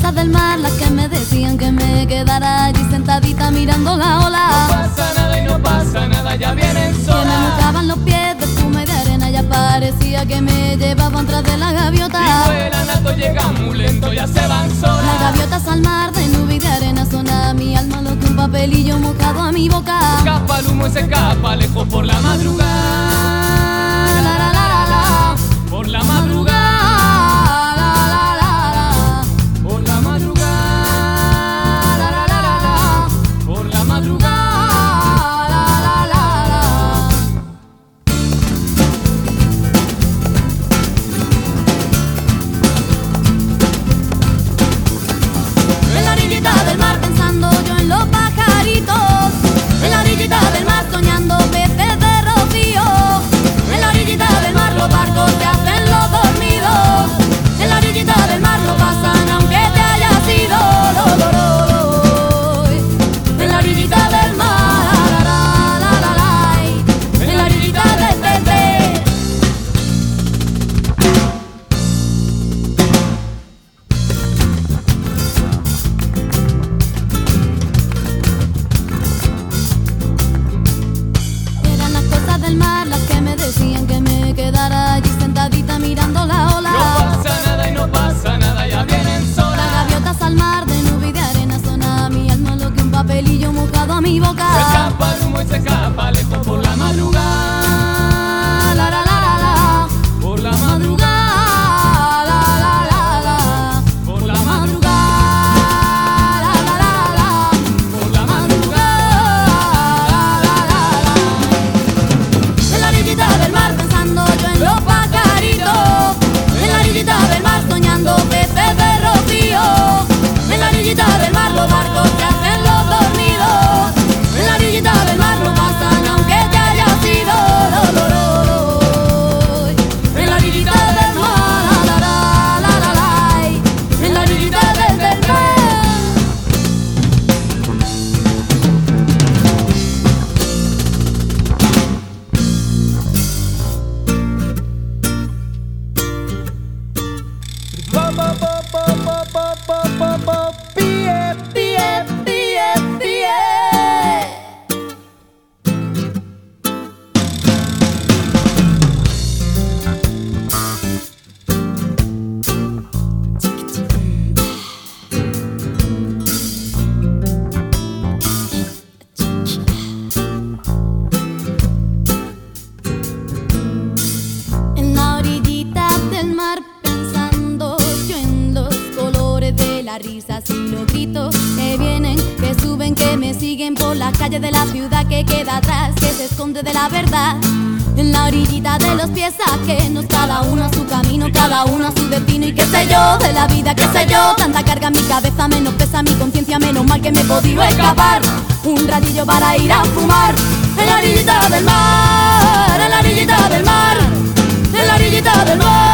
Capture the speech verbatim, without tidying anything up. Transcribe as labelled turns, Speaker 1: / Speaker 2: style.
Speaker 1: cosas del mar las que me decían que me quedara allí sentadita mirando la ola.
Speaker 2: No pasa nada y no pasa nada, ya vienen solas.
Speaker 1: Que me mojaban los pies de espuma y de arena, ya parecía que me llevaban tras de la gaviota.
Speaker 2: Y vuelan alto, llegan muy lento, ya se van solas.
Speaker 1: Las gaviotas al mar de nube y de arena son a mi alma lo que un papelillo mojado a mi boca.
Speaker 2: Escapa el humo y se escapa lejos por la madrugada.
Speaker 1: La, la, la, la, la.
Speaker 2: Por la madrugada.
Speaker 1: Papelillo mojado a mi boca.
Speaker 2: Se escapa el humo y se escapa lejos por la madrugada.
Speaker 1: La, la, la, la, la.
Speaker 2: Por la madrugada.
Speaker 1: La, la, la, la.
Speaker 2: Por la madrugada.
Speaker 1: La, la, la, la.
Speaker 2: Por la madrugada.
Speaker 1: La, la, la, la. En la orillita del mar pensando yo en los pajaritos. En la orillita del mar soñando peces de rocío. En la orillita del mar los barcos que hacen los dormidos. En la orillita del mar no pasan aunque te haya sido. Lo, lo, lo, lo. En la orillita del mar, la, la, la, la, la. En la orillita del, del mar.
Speaker 2: Pa, pa, pa, pa, pa, pa, pa, pa, pa, pie, pie, pie, pie.
Speaker 1: En la orillita del mar pensando yo en los colores de las risas y los gritos que vienen, que suben, que me siguen por las calles de la ciudad que queda atrás, que se esconde de la verdad. En la orillita de los pies ajenos, cada uno a su camino, cada uno a su destino. Y qué sé yo de la vida, qué sé yo, tanta carga en mi cabeza, menos pesa mi conciencia, menos mal que me he podido escapar. Un ratillo para ir a fumar. En la orillita del mar, en la orillita del mar, en la orillita del mar.